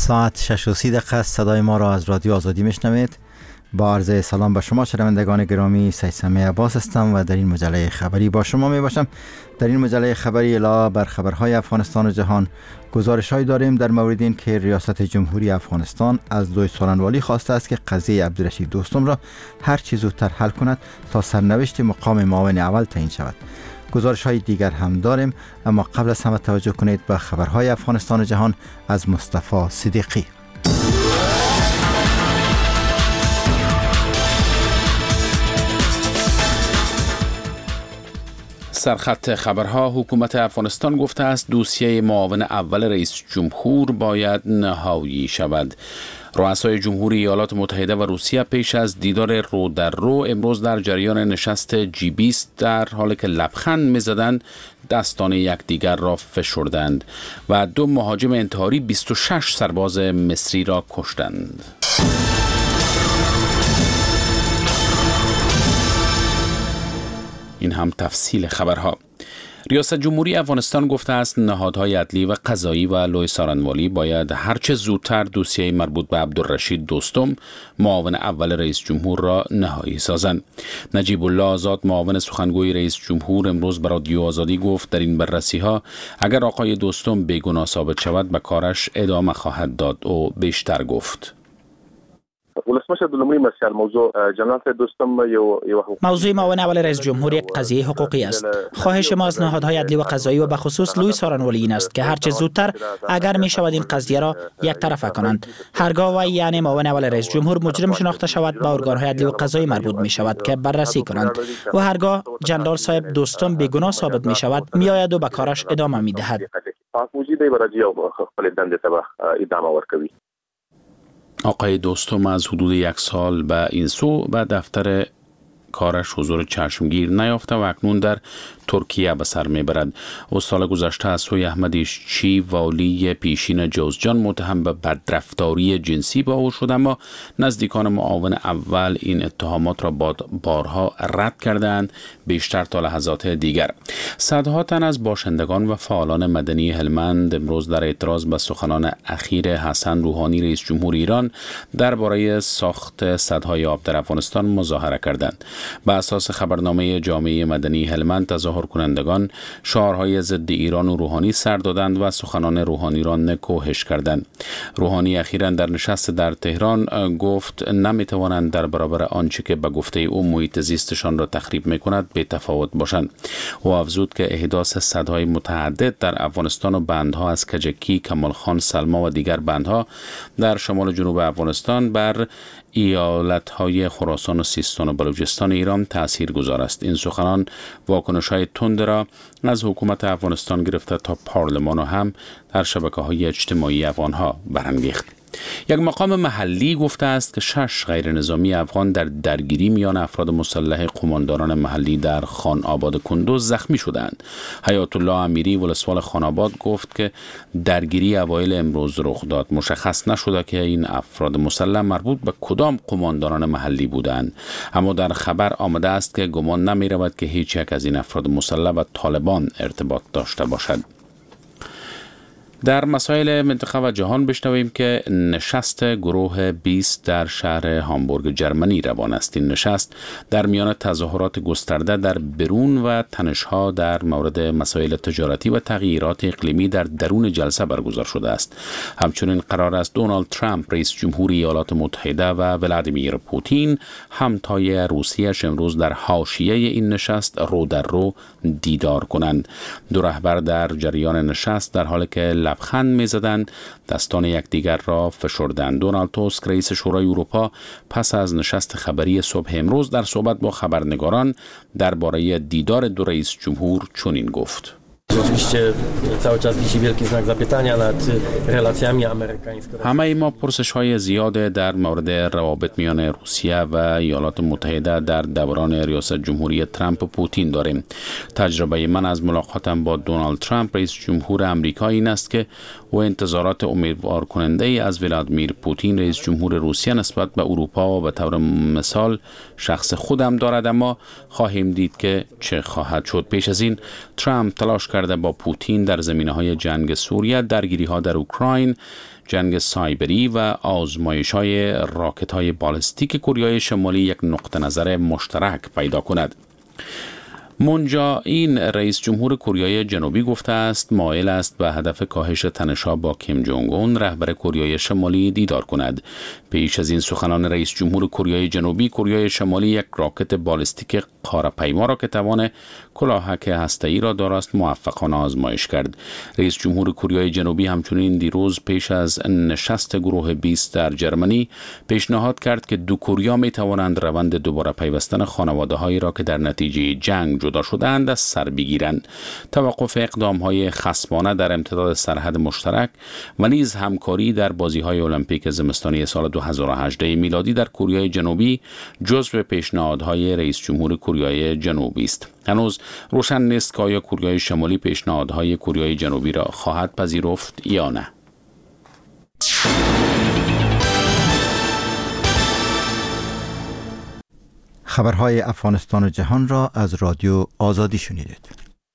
ساعت 6:30 صدای ما را از رادیو آزادی میشنوید. با عرض سلام به شما شنوندگان گرامی، سیسمه عباس هستم و در این مجله خبری با شما می باشم. در این مجله خبری علاوه بر خبرهای افغانستان و جهان، گزارش‌هایی داریم در مورد این که ریاست جمهوری افغانستان از لوی سارنوالی خواسته است که قضیه عبدالرشید دوستم را هر چه زودتر حل کند تا سرنوشت مقام معاون اول تعیین شود. گزارش‌های دیگر هم داریم، اما قبل از همه توجه کنید به خبرهای افغانستان و جهان از مصطفی صدیقی. سرخط خبرها: حکومت افغانستان گفته است دوسیه معاون اول رئیس جمهور باید نهایی شود. رؤسای جمهوری ایالات متحده و روسیه پیش از دیدار رو در رو امروز در جریان نشست G20 در حالی که لبخند می‌زدند دستان یکدیگر را فشردند و 2 مهاجم انتحاری 26 سرباز مصری را کشتند. این هم تفصیل خبرها. ریاست جمهوری افغانستان گفته است نهادهای عدلی و قضایی و لوی سارنوالی باید هرچه زودتر دوسیه مربوط به عبدالرشید دوستم معاون اول رئیس جمهور را نهایی سازند. نجیب الله آزاد معاون سخنگوی رئیس جمهور امروز به رادیو آزادی گفت در این بررسی ها اگر آقای دوستم بیگناه ثابت شود به کارش ادامه خواهد داد و بیشتر گفت. موضوع معاون اول رئیس جمهور یک قضیه حقوقی است. خواهش ما از نهادهای عدلی و قضایی و به خصوص لوی سارنوالی این است که هرچه زودتر اگر می شود این قضیه را یک طرفه کنند. هرگاه و یعنی معاون اول رئیس جمهور مجرم شناخته شود به ارگانهای عدلی و قضایی مربوط می شود که بررسی کنند و هرگاه جنرال صاحب دوستم بیگناه ثابت می شود می آید و به کارش ادامه می دهد. آقای دوستم از حدود 1 سال به این سو به دفتر کارش حضور چشمگیر نیافته و اکنون در ترکیه به سر میبرد. او سال گذشته از سوی احمد ایشچی والی پیشین جوزجان متهم به بدرفتاری جنسی با او شد، اما نزدیکان معاون اول این اتهامات را بارها رد کردند، بیشتر تا لحظات دیگر. صدها تن از باشندگان و فعالان مدنی هلمند امروز در اعتراض به سخنان اخیر حسن روحانی رئیس جمهور ایران درباره ساخت سدهای آب در افغانستان مظاهره کردند. به اساس خبرنامه جامعه مدنی هلمند تظاهر کنندگان شعارهای ضد ایران و روحانی سر دادند و سخنان روحانی را نکوهش کردند. روحانی اخیراً در نشست در تهران گفت نمیتوانند در برابر آنچه که به گفته او محیط زیستشان را تخریب میکند بی تفاوت باشند. او افزود که احداث سدهای متعدد در افغانستان و بندها از کجکی، کمال خان، سلما و دیگر بندها در شمال جنوب افغانستان بر ایالت‌های خراسان و سیستان و بلوچستان ایران تاثیرگذار است. این سخنان واکنش‌های تند را از حکومت افغانستان گرفته تا پارلمان هم در شبکه‌های اجتماعی افغان‌ها برانگیخت. یک مقام محلی گفته است که 6 غیر نظامی افغان در درگیری میان افراد مسلح قماندانان محلی در خان آباد کندوز زخمی شدند. حیات الله امیری ولسوال خان آباد گفت که درگیری اوایل امروز رخ داد. مشخص نشده که این افراد مسلح مربوط به کدام قماندانان محلی بودند، اما در خبر آمده است که گمان نمی رود که هیچ یک از این افراد مسلح با طالبان ارتباط داشته باشد. در مسائل منطقه و جهان بشنویم که نشست گروه 20 در شهر هامبورگ جرمنی روان است. این نشست در میان تظاهرات گسترده در برون و تنش‌ها در مورد مسائل تجارتی و تغییرات اقلیمی در درون جلسه برگزار شده است. همچنین قرار است دونالد ترامپ رئیس جمهوری ایالات متحده و ولادیمیر پوتین همتای روسیه‌اش امروز در حاشیه این نشست رو در رو دیدار کنند. دو رهبر در جریان نشست در حالی که لبخند می‌زدند دستان یکدیگر را فشردند. دونالد توسک رئیس شورای اروپا پس از نشست خبری صبح امروز در صحبت با خبرنگاران درباره دیدار دو رئیس جمهور چنین گفت: همه ما پرسش‌های زیاد در مورد روابط میان روسیه و ایالات متحده در دوران ریاست جمهوری ترامپ و پوتین داریم. تجربه من از ملاقاتم با دونالد ترامپ رئیس جمهور آمریکا این است که او انتظارات امیدوار کننده ای از ولادیمیر پوتین رئیس جمهور روسیه نسبت به اروپا و به طور مثال شخص خودم دارد، اما خواهیم دید که چه خواهد شد. پیش از این ترامپ تلاش کرد کرده با پوتین در زمینه‌های جنگ سوریه، درگیری‌ها در اوکراین، جنگ سایبری و آزمایش‌های راکت‌های بالستیک کره شمالی یک نقطه نظر مشترک پیدا کند. مون جه این رئیس جمهور کره جنوبی گفته است مایل است به هدف کاهش تنش‌ها با کیم جونگ اون رهبر کره شمالی دیدار کند. پیش از این سخنان رئیس جمهور کره جنوبی، کره شمالی یک راکت بالستیک قاره‌پیما را که توان کلاهک هسته‌ای را دارد موفقانه آزمایش کرد. رئیس جمهور کره جنوبی همچنین دیروز پیش از نشست گروه 20 در جرمنی پیشنهاد کرد که دو کره می توانند روند دوباره پیوستن خانواده‌هایی را که در نتیجه جنگ جدا شدند از سر بگیرند. توقف اقدام‌های خصمانه در امتداد سرحد مشترک و نیز همکاری در بازی‌های المپیک زمستانی سال 2018 میلادی در کره جنوبی جزو پیشنهادهای رئیس جمهور کره جنوبی است. هنوز روشن نیست که آیا کره شمالی پیشنهادهای کره جنوبی را خواهد پذیرفت یا نه. خبرهای افغانستان و جهان را از رادیو آزادی شنیدید.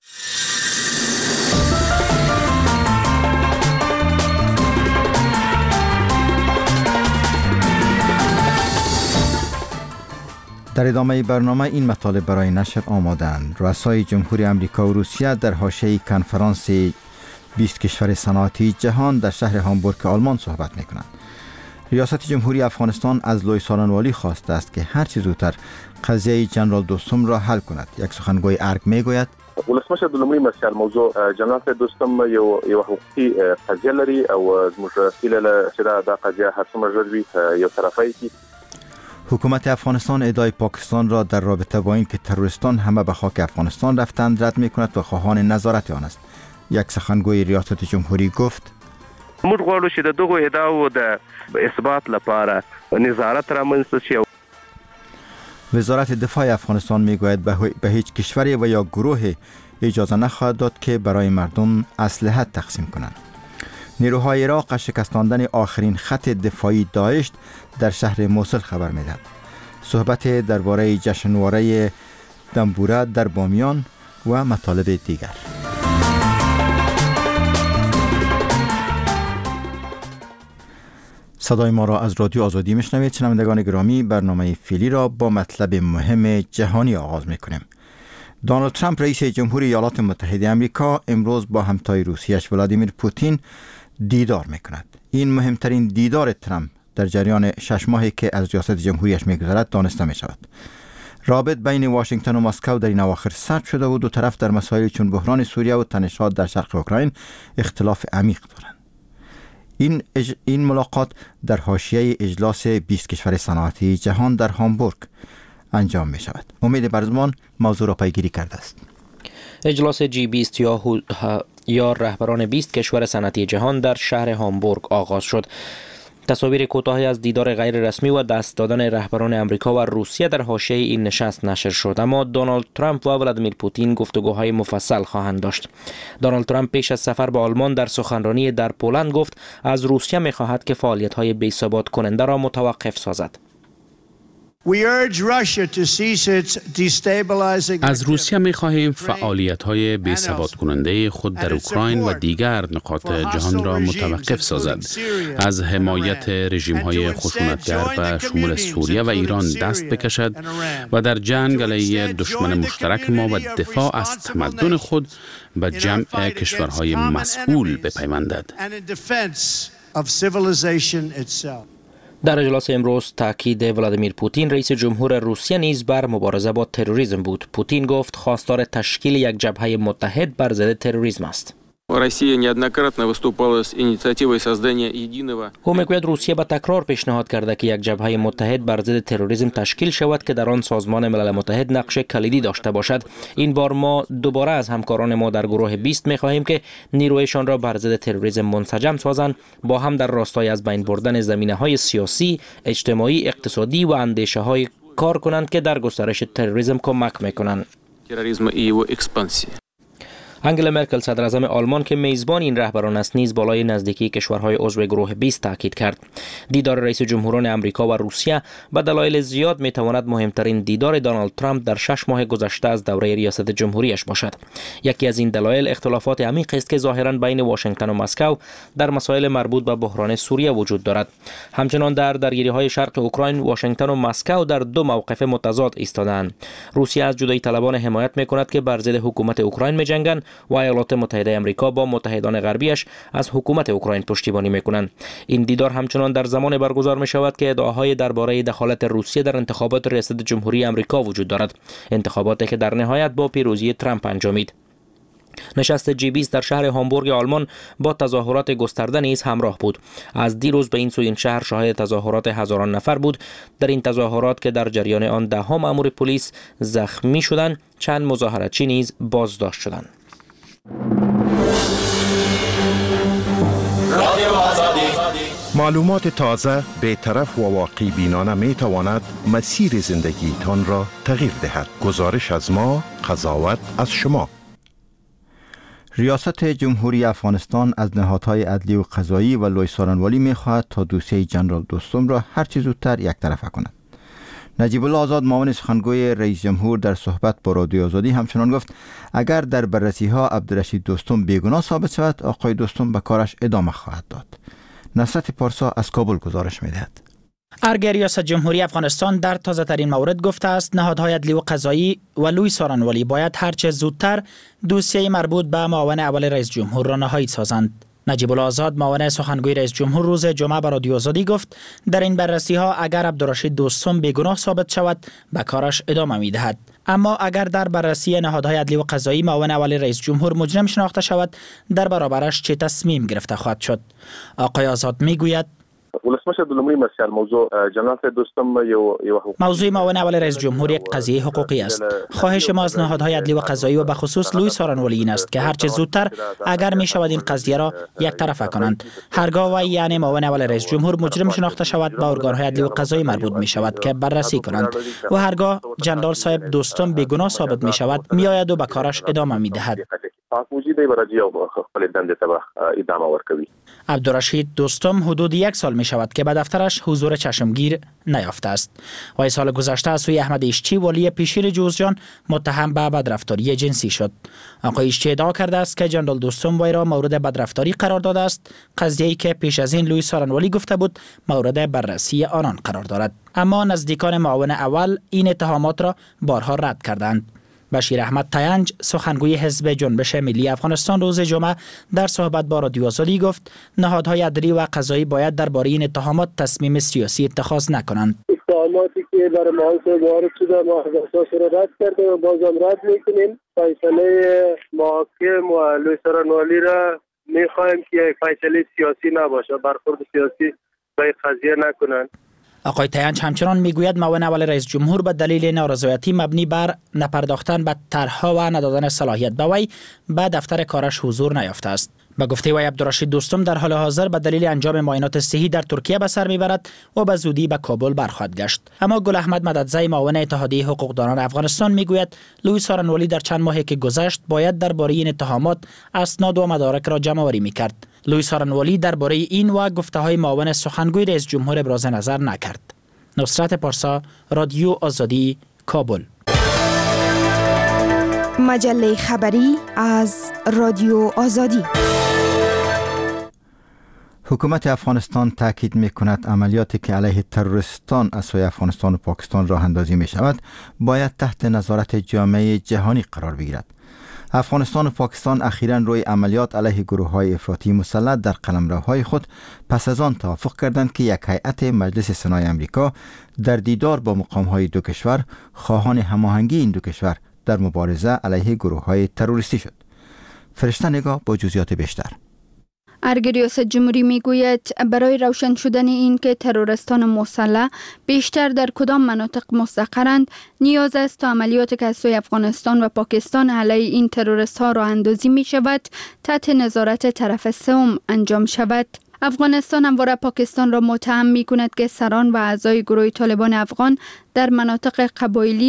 در ادامه برنامه این مطالب برای نشر آمادند. رؤسای جمهوری آمریکا و روسیه در حاشیه کنفرانس 20 کشور صنعتی جهان در شهر هامبورگ آلمان صحبت می‌کنند. ریاست جمهوری افغانستان از لوی سالنوالی خواسته است که هر چه زودتر قضیه جنرال دوستم را حل کند. یک سخنگوی ارگ میگوید ولسمشر د لومړي مسایل موضوع جنرال دوستم یو حقوقي قضیه لري او زموږ هیله چې دا قضیه هر څومره ژر وي یو طرفی کی. حکومت افغانستان ادعای پاکستان را در رابطه با این که تروریستان همه به خاک افغانستان رفتند رد می‌کند و خواهان نظارت آن است. یک سخنگوی ریاست جمهوری گفت موږ غواړو چې د دغو ادعاو د اثبات لپاره نظارت رامنځته شي. وزارت دفاع افغانستان میگوید به هیچ کشوری و یا گروه اجازه نخواهد داد که برای مردم اسلحه تقسیم کنند. نیروهای عراق از شکستاندن آخرین خط دفاعی داعش در شهر موصل خبر میدهد. صحبت درباره جشنواره دنبوره در بامیان و مطالب دیگر. صدای ما را از رادیو آزادی میشنوید. شنوندگان گرامی، برنامه فعلی را با مطلب مهم جهانی آغاز میکنیم. دونالد ترامپ رئیس جمهوری ایالات متحده آمریکا امروز با همتای روسیه‌اش ولادیمیر پوتین دیدار میکند. این مهمترین دیدار ترامپ در جریان 6 ماهی که از ریاست جمهوریش میگذرد دانسته میشود. رابط بین واشنگتن و مسکو در این اواخر سرد شده و دو طرف در مسائل چون بحران سوریه و تنش‌ها در شرق اوکراین اختلاف عمیق دارند. این ملاقات در حاشیه اجلاس 20 کشور صنعتی جهان در هامبورگ انجام می شود. امید برزمان موضوع را پیگیری کرده است. اجلاس G20 یا رهبران 20 کشور صنعتی جهان در شهر هامبورگ آغاز شد. تصاویر کوتاهی از دیدار غیر رسمی و دست دادن رهبران امریکا و روسیه در حاشیه این نشست نشر شد، اما دونالد ترامپ و ولادیمیر پوتین گفتگوهای مفصل خواهند داشت. دونالد ترامپ پیش از سفر به آلمان در سخنرانی در پولند گفت از روسیه می‌خواهد که فعالیت‌های بی‌ثبات کننده را متوقف سازد. از روسیه می‌خواهیم فعالیت‌های بی‌ثبات کننده خود در اوکراین و دیگر نقاط جهان را متوقف سازد. از حمایت رژیم‌های خشونتگر به شمول سوریه و ایران دست بکشد و در جنگ علیه دشمن مشترک ما و دفاع از تمدن خود به جمع کشورهای مسئول بپیوندد. در اجلاس امروز تاکید ولادیمیر پوتین رئیس جمهور روسیه نیز بر مبارزه با تروریسم بود. پوتین گفت خواستار تشکیل یک جبهه متحد بر ضد تروریسم است. او میگوید روسیه به تکرار پیشنهاد کرده که یک جبهه متحد بر ضد تروریسم تشکیل شود که در آن سازمان ملل متحد نقش کلیدی داشته باشد. این بار ما دوباره از همکاران ما در گروه 20 میخواهیم که نیرویشان را بر ضد تروریسم منسجم سازند، با هم در راستای از بین بردن زمینه‌های سیاسی، اجتماعی، اقتصادی و اندیشه‌های کار کنند که در گسترش تروریسم کمک میکنند. انگلا مرکل صدر اعظم آلمان که میزبان این رهبران است نیز بالای نزدیکی کشورهای عضو گروه 20 تاکید کرد. دیدار رئیس جمهوران امریکا و روسیه به دلایل زیاد میتواند مهمترین دیدار دونالد ترامپ در 6 ماه گذشته از دوره ریاست جمهوریش باشد. یکی از این دلایل اختلافات عمیق است که ظاهرا بین واشنگتن و مسکو در مسائل مربوط به بحران سوریه وجود دارد. همچنان در درگیری‌های شرق اوکراین واشنگتن و مسکو در دو موقف متضاد ایستادند. روسیه از جدایی طلبان حمایت میکند که بر ضد حکومت اوکراین می‌جنگند و ایالات متحده آمریکا با متحدان غربیش از حکومت اوکراین پشتیبانی میکنند. این دیدار همچنان در زمان برگزار می شود که ادعاهای درباره دخالت روسیه در انتخابات ریاست جمهوری آمریکا وجود دارد، انتخاباتی که در نهایت با پیروزی ترامپ انجامید. نشست G20 در شهر هامبورگ آلمان با تظاهرات گسترده نیز همراه بود. از دیروز به این سوی این شهر شاهد تظاهرات هزاران نفر بود. در این تظاهرات که در جریان آن ده ها مأمور پلیس زخمی شدند، چند مظاهراتچی نیز بازداشت شدند. معلومات تازه، بی‌طرف و واقعی بینانه می تواند مسیر زندگیتان را تغییر دهد. گزارش از ما، قضاوت از شما. ریاست جمهوری افغانستان از نهادهای عدلی و قضایی و لوی سارنوالی می خواهد تا دوسیه جنرال دوستم را هرچه زودتر یک طرفه کند. نجیب الله آزاد معاون سخنگوی رئیس جمهور در صحبت با رادیو آزادی همچنان گفت اگر در بررسی ها عبدالرشید دوستم بیگناه ثابت شود آقای دوستم به کارش ادامه خواهد داد. نصرت پارسا از کابل گزارش می‌دهد. ارگ ریاست جمهوری افغانستان در تازه ترین مورد گفته است نهادهای عدلی و قضایی و لوی سارنوالی باید هرچه زودتر دوسیه مربوط به معاون اول رئیس جمهور را نهایی سازند. نجیب الله آزاد معاون سخنگوی رئیس جمهور روز جمعه به رادیو آزادی گفت در این بررسی ها اگر عبدالرشید دوستم بیگناه ثابت شود به کارش ادامه می‌دهد، اما اگر در بررسی نهادهای عدلی و قضایی معاون اول رئیس جمهور مجرم شناخته شود در برابرش چه تصمیم گرفته خواهد شد. آقای آزاد میگوید ولسمشر د لومړي مرستیال موضوع جنرال دوستم موضوع معاون اول رئیس جمهور یک قضیه حقوقی است. خواهش ما از نهادهای عدلی و قضایی و به خصوص لوی سارنوالی این است که هرچه زودتر اگر می شود این قضیه را یک طرفه کنند. هرگاه وی یعنی معاون اول رئیس جمهور مجرم شناخته شود به ارگانهای عدلی و قضایی مربوط می شود که بررسی کنند و هرگاه جنرال صاحب دوستم بیگناه ثابت می شود می آید و به کارش ادامه می دهد. عبدالرشید دوستم حدود یک سال می شود که به دفترش حضور چشمگیر نیافته است. و سال گذشته از سوی احمد ایشچی والی پیشیر جوزجان متهم به بدرفتاری جنسی شد. آقای ایشچی ادعا کرده است که جنرال دوستم وی را مورد بدرفتاری قرار داده است، قضیه‌ای که پیش از این لوی سارنوالی گفته بود مورد بررسی آنان قرار دارد. اما نزدیکان معاون اول این اتهامات را بارها رد کردند. بشیر احمد تینج سخنگوی حزب جنبش ملی افغانستان روز جمعه در صحبت با رادیو آزادی گفت نهادهای عدلی و قضایی باید درباره این اتهامات تصمیم سیاسی اتخاذ نکنند. اتهاماتی که بر ما وارد شده ما از اساس را رد کردیم و بازم رد میکنیم. فیصله محاکم و لوی سارنوالی را میخواهیم که یک فیصله سیاسی نباشه، برخورد سیاسی به قضیه نکنند. آقای تینج همچنان میگوید معاون اول رئیس جمهور به دلیل نارضایتی مبنی بر نپرداختن به طرح‌ها و ندادن صلاحیت به وی به دفتر کارش حضور نیافته است. به گفته وی عبدالرشید دوستم در حال حاضر به دلیل انجام معاینات صحی در ترکیه به سر میبرد و به زودی به کابل برخواهد گشت. اما گل احمد مددزی معاون اتحادیه حقوقدانان افغانستان میگوید لوی سارنوالی در چند ماهی که گذشت باید درباره این اتهامات اسناد و مدارک را جمع آوری میکرد. لوی سارنوالی درباره این و گفته‌های معاون سخنگوی رئیس جمهور ابراز نظر نکرد. نصرت پارسا، رادیو آزادی، کابل. مجله خبری از رادیو آزادی. حکومت افغانستان تاکید می‌کند عملیاتی که علیه تروریستان از سوی افغانستان و پاکستان راه اندازی می‌شود باید تحت نظارت جامعه جهانی قرار بگیرد. افغانستان و پاکستان اخیراً روی عملیات علیه گروه‌های افراطی مسلط در قلمروهای خود پس از آن توافق کردند که یک هیئت مجلس سنای آمریکا در دیدار با مقام‌های دو کشور خواهان هماهنگی این دو کشور در مبارزه علیه گروه‌های تروریستی شد. فرشته نگاه با جزئیات بیشتر. ارگ ریاست جمهوری میگوید برای روشن شدن این که تروریستان مسلح بیشتر در کدام مناطق مستقرند نیاز است تا عملیاتی که از سوی افغانستان و پاکستان علیه این تروریست ها راه اندازی می شود تحت نظارت طرف سوم انجام شود. افغانستان همواره پاکستان را متهم می کند که سران و اعضای گروه طالبان افغان در مناطق قبایلی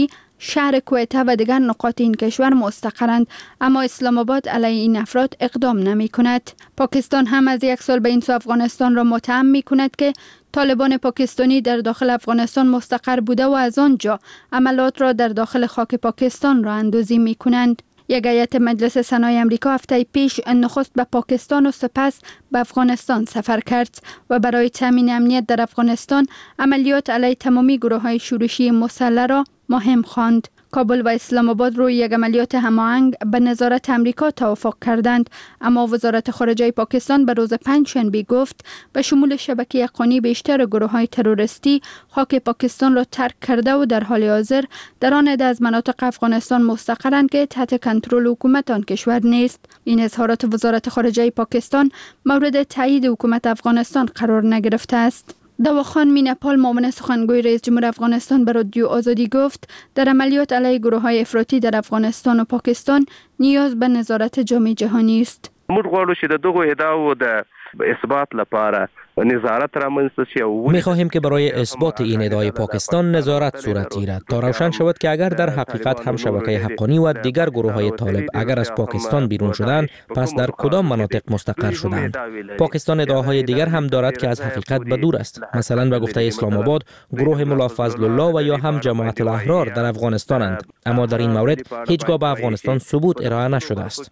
شهر کویته و دیگر نقاط این کشور مستقرند، اما اسلام آباد علیه این افراد اقدام نمی کند. پاکستان هم از یک سال به این سو افغانستان را متهم می کند که طالبان پاکستانی در داخل افغانستان مستقر بوده و از آنجا عملات را در داخل خاک پاکستان را اندازی می کنند. یک هیئت مجلس سنای امریکا هفته پیش نخست به پاکستان و سپس به افغانستان سفر کرد و برای تامین امنیت در افغانستان عملیات علیه تمامی گروه‌های شورشی مسلح را مهم خواند. کابل و اسلام آباد روی یک عملیات هماهنگ به نظارت امریکا توافق کردند، اما وزارت خارجه پاکستان به روز پنجشنبه گفت به شمول شبکه یقانی بیشتر گروه‌های تروریستی خاک پاکستان را ترک کرده و در حال حاضر در آن عده از مناطق افغانستان مستقرند که تحت کنترل حکومت آن کشور نیست. این اظهارات وزارت خارجه پاکستان مورد تایید حکومت افغانستان قرار نگرفته است. دواخان مینپال معاون سخنگوی رئیس جمهور افغانستان به رادیو آزادی گفت در عملیات علیه گروه‌های افراطی در افغانستان و پاکستان نیاز به نظارت جامع جهانی است. موږ غواړو چې د دغو ادعاو د اثبات لپاره نظارت رامنځته شي. می‌خواهیم که برای اثبات این ادعای پاکستان نظارت صورت گیرد تا روشن شود که اگر در حقیقت هم شبکه حقانی و دیگر گروه‌های طالب اگر از پاکستان بیرون شدند پس در کدام مناطق مستقر شدند. پاکستان ادعاهای دیگر هم دارد که از حقیقت به دور است. مثلا به گفته اسلام آباد گروه ملا فضل الله و یا هم جماعت الاحرار در افغانستانند، اما در این مورد هیچگاه به افغانستان ثبوت ارائه نشده است.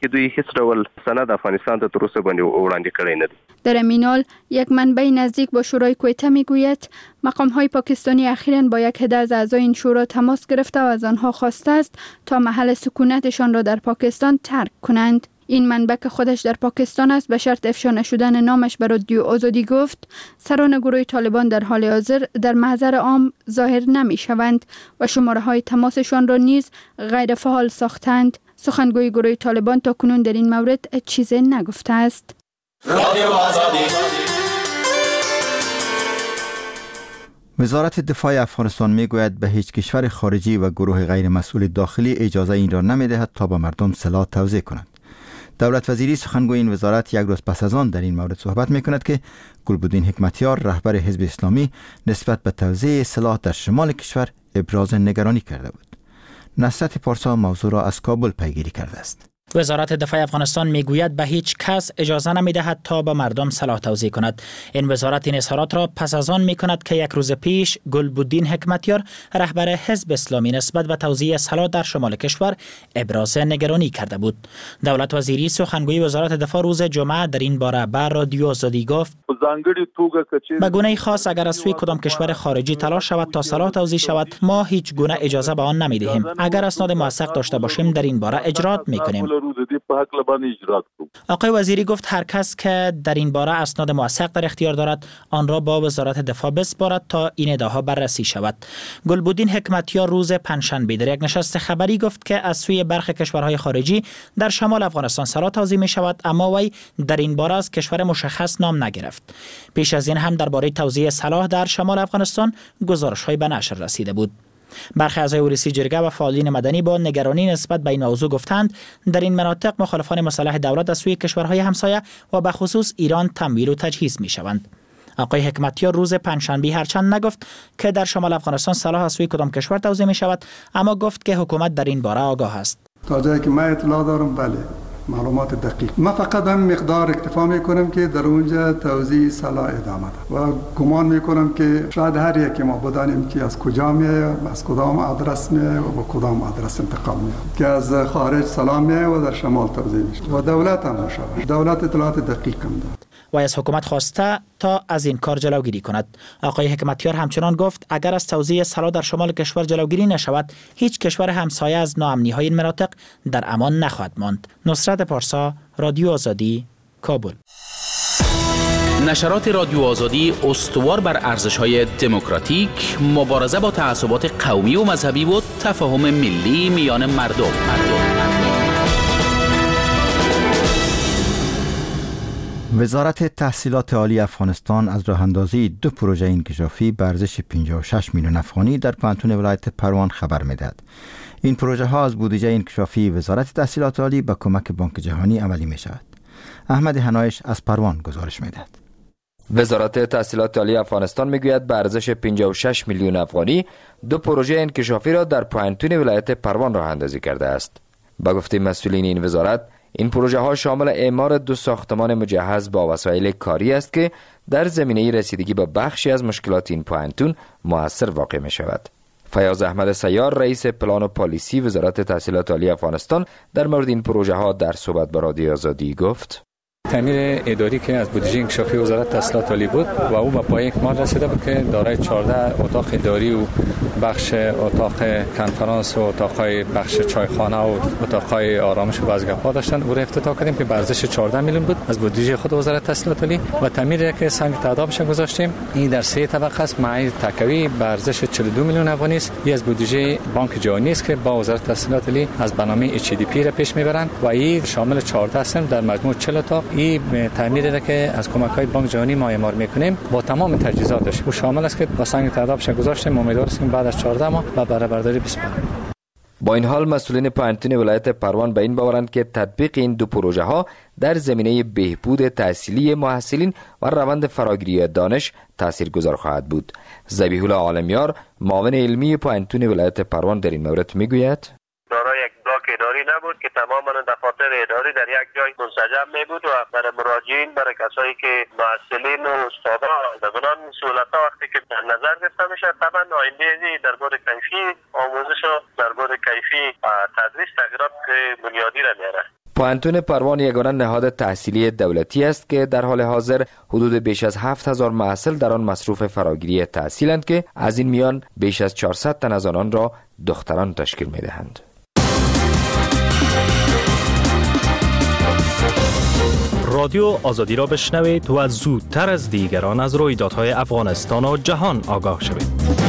در این حال یک منبع نزدیک با شورای کویته میگوید مقام‌های پاکستانی اخیراً با یک عده از اعضای این شورا تماس گرفته و از آنها خواسته است تا محل سکونتشان را در پاکستان ترک کنند. این منبع که خودش در پاکستان است به شرط افشا نشدن نامش به رادیو آزادی گفت سران گروه طالبان در حال حاضر در محضر عام ظاهر نمی‌شوند و شماره‌های تماسشان را نیز غیر فعال ساختند. سخنگوی گروه طالبان تا کنون در این مورد چیزی نگفته است. وزارت دفاع افغانستان میگوید به هیچ کشور خارجی و گروه غیر مسئول داخلی اجازه این را نمیدهد تا به مردم سلاح توزیع کنند. دولت وزیری سخنگوی این وزارت یک روز پس از آن در این مورد صحبت میکند که گلبدین حکمتیار رهبر حزب اسلامی نسبت به توزیع سلاح در شمال کشور ابراز نگرانی کرده بود. نصرت پارسا موضوع را از کابل پیگیری کرده است. وزارت دفاع افغانستان میگوید به هیچ کس اجازه نمیدهد تا به مردم سلاح توزیع کند. این وزارت این اظهارات را پس از آن میکند که یک روز پیش گلبدین حکمتیار رهبر حزب اسلامی نسبت به توزیع سلاح در شمال کشور ابراز نگرانی کرده بود. دولت وزیری سخنگوی وزارت دفاع روز جمعه در این باره بر رادیو آزادی گفت به گونه خاص اگر از سوی کدام کشور خارجی تلاش شود تا سلاح توزیع شود ما هیچ گونه اجازه به آن نمیدهیم. اگر اسناد موثق داشته باشیم در این باره اجرات میکنیم. آقای وزیری گفت هر کس که در این باره اسناد موثق در اختیار دارد آن را با وزارت دفاع بسپارد تا این ادعاها بررسی شود. گلبدین حکمتیار روز پنجشنبه در یک نشست خبری گفت که از سوی برخی کشورهای خارجی در شمال افغانستان سلاح توزیع می شود، اما وی در این باره از کشور مشخص نام نگرفت. پیش از این هم درباره توزیع سلاح در شمال افغانستان گزارش‌های به نشر رسیده بود. برخی اعضای ورسی جرگه و فعالین مدنی با نگرانی نسبت به این موضوع گفتند در این مناطق مخالفان مسلح دولت از سوی کشورهای همسایه و به خصوص ایران تمویل و تجهیز می شوند. آقای حکمتیار روز پنجشنبه هرچند نگفت که در شمال افغانستان سلاح از سوی کدام کشور توزیع می شود، اما گفت که حکومت در این باره آگاه است. تا جایی که من اطلاع دارم بله معلومات دقیق. من فقط هم مقدار اکتفا میکنم که در اونجا توزیع سلاح ادامه ده و گمان میکنم که شاید هر یکی ما بدانیم که از کجا میه، از کدام آدرس میه و با کدام آدرس انتقال میه که از خارج سلاح میه و در شمال توزیع میشه و دولت هم مشابه. دولت اطلاعات دقیق هم داد و از حکومت خواسته تا از این کار جلوگیری کند. آقای حکمتیار همچنان گفت اگر از توزیع سلاح در شمال کشور جلوگیری نشود هیچ کشور همسایه از ناامنی‌های این مناطق در امان نخواهد ماند. نصرت پارسا، رادیو آزادی، کابل. نشرات رادیو آزادی استوار بر ارزش‌های دموکراتیک، مبارزه با تعصبات قومی و مذهبی و تفاهم ملی میان مردم. وزارت تحصیلات عالی افغانستان از راه اندازی 2 پروژه انکشافی به ارزش 56 میلیون افغانی در پانتون ولایت پروان خبر میدهد. این پروژه ها از بودجه انکشافی وزارت تحصیلات عالی با کمک بانک جهانی عملی می شود. احمد حنایش از پروان گزارش میدهد. وزارت تحصیلات عالی افغانستان میگوید به ارزش 56 میلیون افغانی 2 پروژه انکشافی را در پایینتون ولایت پروان راه اندازی کرده است. با گفته مسئولین این وزارت، این پروژه ها شامل اعمار 2 ساختمان مجهز با وسایل کاری است که در زمینه رسیدگی به بخشی از مشکلات این پایینتون مؤثر واقع می شود. فیاض احمد سیار، رئیس پلان و پالیسی وزارت تحصیلات عالی افغانستان، در مورد این پروژه ها در صحبت با رادیو آزادی گفت: تعمیر اداری که از بودجه انکشافی وزارت تحصیلات عالی بود و او به پایه اکمال رسیده بود که دارای 14 اتاق اداری و بخش اتاق کنفرانس و اتاق‌های بخش چایخانه و اتاق‌های آرامش و بازگاه‌ها داشتن. او را افتتاح کردیم که به ارزش 14 میلیون بود از بودجه خود وزارت تحصیلات عالی و تعمیری که سنگ تعدادش گذاشتیم این در 3 طبقه است. معایر تکوی به ارزش 42 میلیون افغانی است. این از بودجه بانک جهانی است که با وزارت تحصیلات عالی از برنامه HDP را پیش میبرند و این شامل 14 است در مجموع 40 اتاق. این تعمیری را که از کمک‌های بانک جهانی ما اعمار می‌کنیم با تمام تجهیزاتش او شامل است که با سنگ تعدادش گذاشتیم. امیدوار هستیم بعد از 14 ماه و برآورداری بسپاریم. با این حال مسئولین پایینتون ولایت پروان به این باورند که تطبیق این 2 پروژه ها در زمینه بهبود تحصیلی محصلین و روند فراگیری دانش تاثیرگذار خواهد بود. ذبیح الله عالمیار، معاون علمی پایینتون ولایت پروان، در این مورد میگوید: دارای یک بلاک اداری نبود که تمام دفاتر اداری در یک جای منسجم می بود و برای مراجعین، برای کسایی که محصلین و استادا دادن سهولت‌ها وقتی که در نظر گرفته میشه، طبعا آینده درباره کیفی آموزش و درباره کیفی تدریس تغییرات بنیادی را میاره. پایینتون پروان یگانه نهاد تحصیلی دولتی است که در حال حاضر حدود بیش از 7000 محصل در آن مصروف فراگیری تحصیلند که از این میان بیش از 400 تن از آنان را دختران تشکیل میدهند. رادیو آزادی را بشنوید و زودتر از دیگران از رویدادهای افغانستان و جهان آگاه شوید.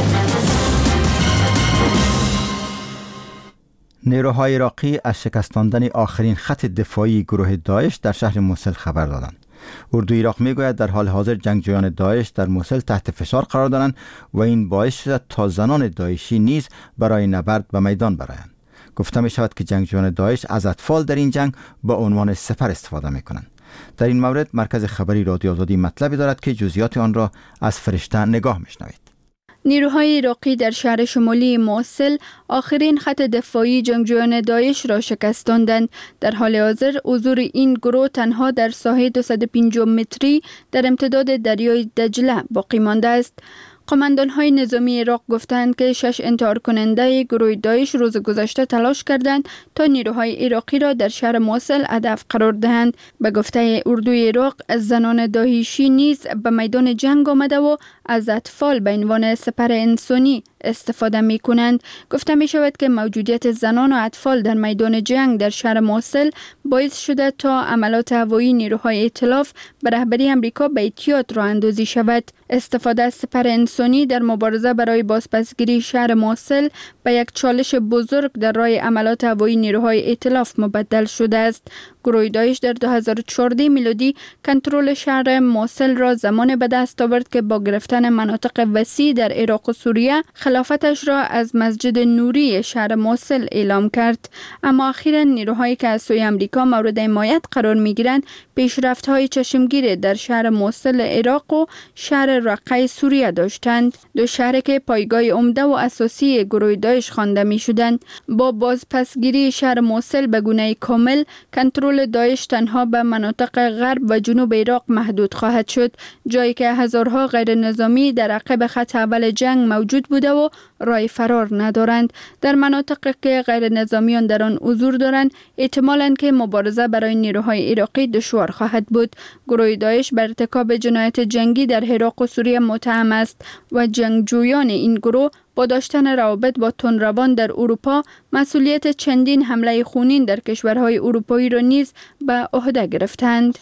نیروهای عراقی از شکستاندن آخرین خط دفاعی گروه داعش در شهر موصل خبر دادند. اردوی عراق میگوید در حال حاضر جنگجویان داعش در موصل تحت فشار قرار دارند و این باعث شده تا زنان داعشی نیز برای نبرد به میدان برآیند. گفته می شود که جنگجویان داعش از اطفال در این جنگ با عنوان سپر استفاده می کنند. در این مورد مرکز خبری رادیو آزادی مطلبی دارد که جزئیات آن را از فرشته نگاه میشنوید. نیروهای عراقی در شهر شمالی موصل آخرین خط دفاعی جنگجویان داعش را شکستاندند. در حال حاضر حضور این گروه تنها در ساحه 250 متری در امتداد دریای دجله باقی مانده است. قماندان‌های نظامی عراق گفتند که 6 انتحار کننده گروه داعش روز گذشته تلاش کردند تا نیروهای عراقی را در شهر موصل هدف قرار دهند. به گفته اردوی عراق، زنان داعشی نیز به میدان جنگ آمده و از اطفال به عنوان سپر انسانی استفاده می کنند. گفته می شود که موجودیت زنان و اطفال در میدان جنگ در شهر موصل باعث شده تا عملات هوایی نیروهای ائتلاف به رهبری امریکا به احتیاط راه اندازی شود. استفاده از سپر انسانی در مبارزه برای بازپسگیری شهر موصل به یک چالش بزرگ در راه عملات هوایی نیروهای ائتلاف مبدل شده است. گروه داعش در 2014 میلادی کنترل شهر موصل را زمان به دست آورد که با گرفتن مناطق وسیع در عراق و سوریه خلافتش را از مسجد نوری شهر موصل اعلام کرد. اما اخیراً نیروهایی که از سوی امریکا مورد حمایت قرار می‌گیرند پیشرفت‌های چشمگیر در شهر موصل عراق و شهر رقه سوریه داشتند. 2 شهر که پایگاه عمده و اساسی گروه داعش خوانده می‌شدند. با بازپسگیری شهر موصل به گونه کامل، کنترل داعش تنها به مناطق غرب و جنوب عراق محدود خواهد شد، جایی که هزارها غیر نظامی در عقب خط اول جنگ موجود بوده و راه فرار ندارند. در مناطقی که غیر نظامیان در آن حضور دارند، احتمالاً که مبارزه برای نیروهای عراقی دشوار خواهد بود. گروه داعش بر ارتکاب جنایت جنگی در عراق و سوریه متهم است و جنگجویان این گروه با داشتن روابط با تندروان در اروپا مسئولیت چندین حمله خونین در کشورهای اروپایی را نیز به عهده گرفتند.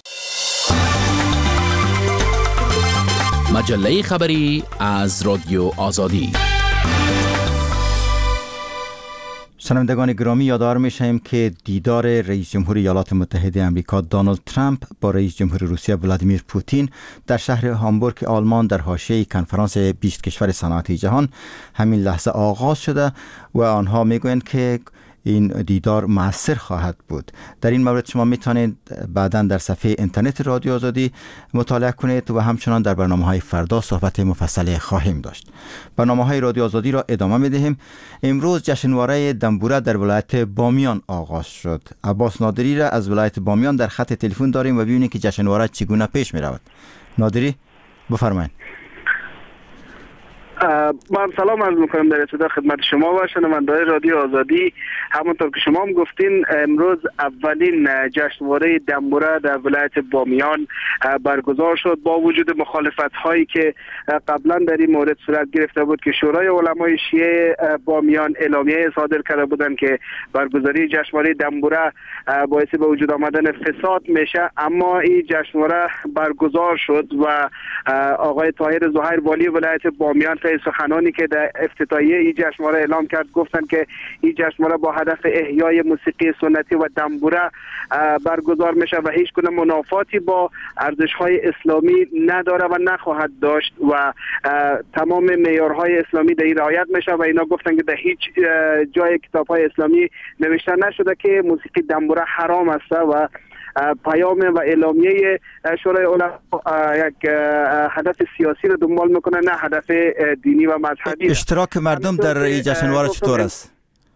مجله خبری از رادیو آزادی. شنوندگان گرامی، یادآور می‌شویم که دیدار رئیس جمهور ایالات متحده آمریکا دونالد ترامپ با رئیس جمهور روسیه ولادیمیر پوتین در شهر هامبورگ آلمان در حاشیه کنفرانس 20 کشور صنعتی جهان همین لحظه آغاز شده و آنها میگویند که این دیدار مؤثر خواهد بود. در این مورد شما میتونید بعداً در صفحه اینترنت رادیو آزادی مطالعه کنید و همچنان در برنامه‌های فردا صحبت مفصل خواهیم داشت. برنامه‌های رادیو آزادی را ادامه می‌دهیم. امروز جشنواره دنبوره در ولایت بامیان آغاز شد. عباس نادری را از ولایت بامیان در خط تلفن داریم و ببینیم که جشنواره چگونه پیش می‌رود. نادری بفرمایید. من سلام عرض میکنم در ابتدا خدمت شما و شنونده‌های رادیو آزادی. همونطور که شما هم گفتین امروز اولین جشنواره دنبوره در ولایت بامیان برگزار شد با وجود مخالفت هایی که قبلا در این مورد صورت گرفته بود که شورای علمای شیعه بامیان اعلامیه صادر کرده بودند که برگزاری جشنواره دنبوره باعث به وجود آمدن فساد میشه، اما این جشنواره برگزار شد و آقای طاهر زهیر والی ولایت بامیان سخنانی که در افتتاحیه این جشنواره اعلام کرد گفتند که این جشنواره با هدف احیای موسیقی سنتی و دنبوره برگزار میشه و هیچ گونه منافاتی با ارزش‌های اسلامی نداره و نخواهد داشت و تمام معیارهای اسلامی در این رعایت میشه و اینا گفتند که در هیچ جای کتاب‌های اسلامی نوشته نشده که موسیقی دنبوره حرام است و پیام و اعلامیه شورای علما یک هدف سیاسی رو دنبال میکنه نه هدف دینی و مذهبی. اشتراک مردم در این جشنواره چطور است؟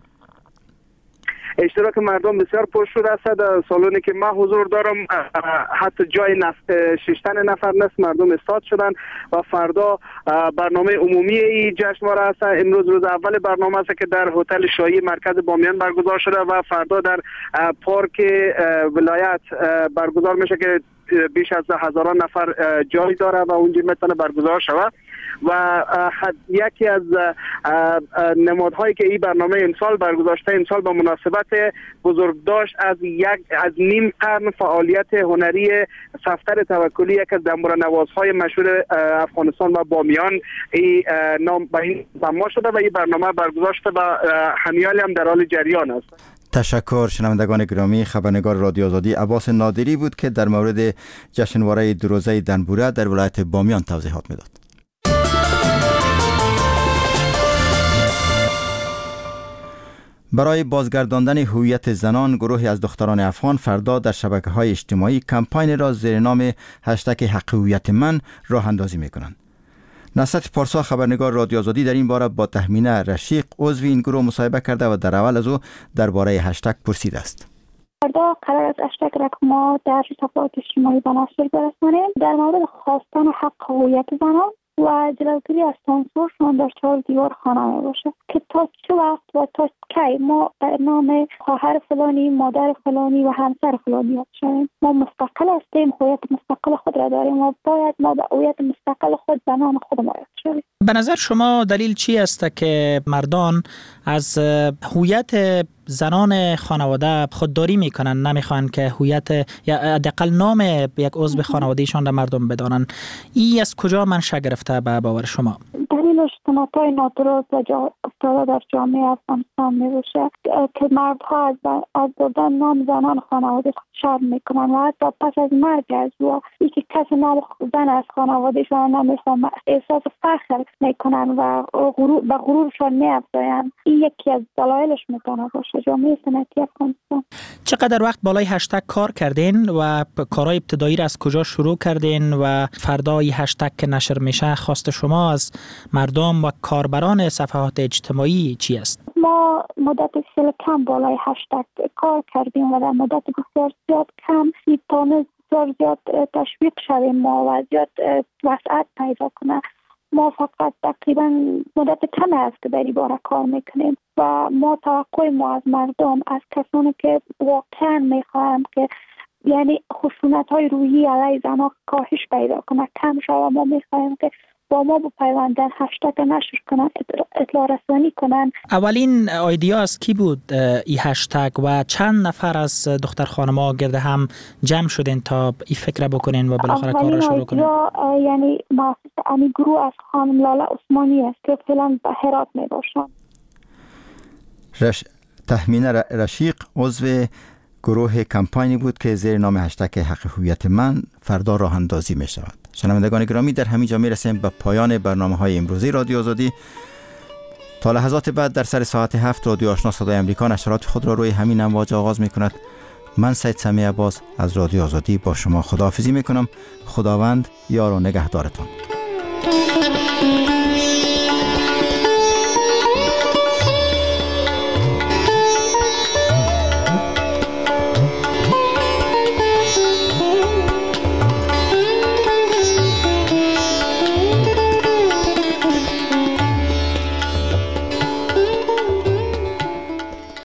اشتراک مردم بسیار پرشور است. در سالونی که من حضور دارم حتی جای ششتن نفر نست مردم استاد شدن و فردا برنامه عمومی این جشنواره است. امروز روز اول برنامه است که در هتل شاهی مرکز بامیان برگزار شده و فردا در پارک ولایت برگزار میشه که بیش از هزاران نفر جای داره و اونجا میتونه برگزار شود و یکی از نمادهایی که این برنامه امسال برگزار شده امسال با مناسبت بزرگداشت از نیم قرن فعالیت هنری صفدر توکلی، یک از دنبوره نوازهای مشهور افغانستان و بامیان این نام به این سما شده و این برنامه برگزار شده و همیال هم در حال جریان است. تشکر. شنوندگان گرامی، خبرنگار رادیو آزادی عباس نادری بود که در مورد جشنواره دو روزه دنبوره در ولایت بامیان توضیحات میداد. برای بازگرداندن هویت زنان، گروهی از دختران افغان فردا در شبکه‌های اجتماعی کمپاین را زیر نام هشتگ حق هویت من راه اندازی می‌کنند. نصرت پارسا خبرنگار رادیو آزادی در این باره با تهمینه رشیق عضو این گروه مصاحبه کرده و در اول از او درباره هشتگ پرسیده است. فردا قرار است هشتگ را که ما در صفحات اجتماعی به نشر برسانیم در مورد خواستن حق هویت زنان و جلوگیری از سانسورشون در چهار دیوار خانه می باشه که تا چه وقت و تا کی ما در نام خواهر فلانی، مادر فلانی و همسر فلانی یاد شویم. ما مستقل هستیم، هویت مستقل خود را داریم و باید ما به هویت مستقل خود زنان خود ما یاد شویم. به نظر شما دلیل چی است که مردان از هویت زنان خانواده خودداری میکنن، نمیخوان که هویت یا حداقل نام یک عضو خانوادهشان را مردم بدانن؟ این از کجا منشأ گرفته به باور شما؟ دلیلش سنت‌های نادرست و جا افتاده در جامعه افغانستان میباشه که مردها از بردن نام زنان خانواده شرم میکنن و حتی پس از مرگ از و یکی کس نام زن از خانوادهشان نمیخوان احساس فخر میکنن و به غرورشان میافزاین. این یکی از دلایلش میتونه باشه. جامعه سنتی افغانستان. چقدر وقت بالای هشتگ کار کردین و کارهای ابتدایی را از کجا شروع کردین و فردا این هشتگ که نشر میشه خواست شما از مردم و کاربران صفحات اجتماعی چی است؟ ما مدت خیلی کم بالای هشتگ کار کردیم و در مدت بسیار زیاد کم میتونه بسیار زیاد تشویق شویم ما و زیاد وسعت پیدا کنه. ما فقط تقریبا مدت کم است که در این باره کار میکنیم و ما توقع ما از مردم، از کسانی که واقعا میخواهم که یعنی خشونت های روحی علیه زنها کاهش پیدا کنه، کم شود. ما میخوایم که با ما بپیوندن، هشتگ نشر کنن، اطلاع رسانی کنن. اولین ایده از کی بود این هشتگ و چند نفر از دختر خانم‌ها گرد هم جمع شدین تا این فکر بکنین و بالاخره کار را شروع کنین؟ یعنی مؤسس این گروه از خانم لاله عثمانی است که فعلا به هرات می باشند. تهمینه رشیق عضو گروه کمپاینی بود که زیر نام هشتگ حق هویت من فردا راه اندازی می شود. شنوندگان گرامی، در همین جا می رسیم به پایان برنامه‌های امروزی رادیو آزادی. تا لحظات بعد در سر ساعت 7 رادیو آشنا صدای امریکا نشرات خود را روی همین امواج آغاز می‌کند. من سید سمیع عباس از رادیو آزادی با شما خداحافظی می‌کنم. خداوند یار و نگهدارتان.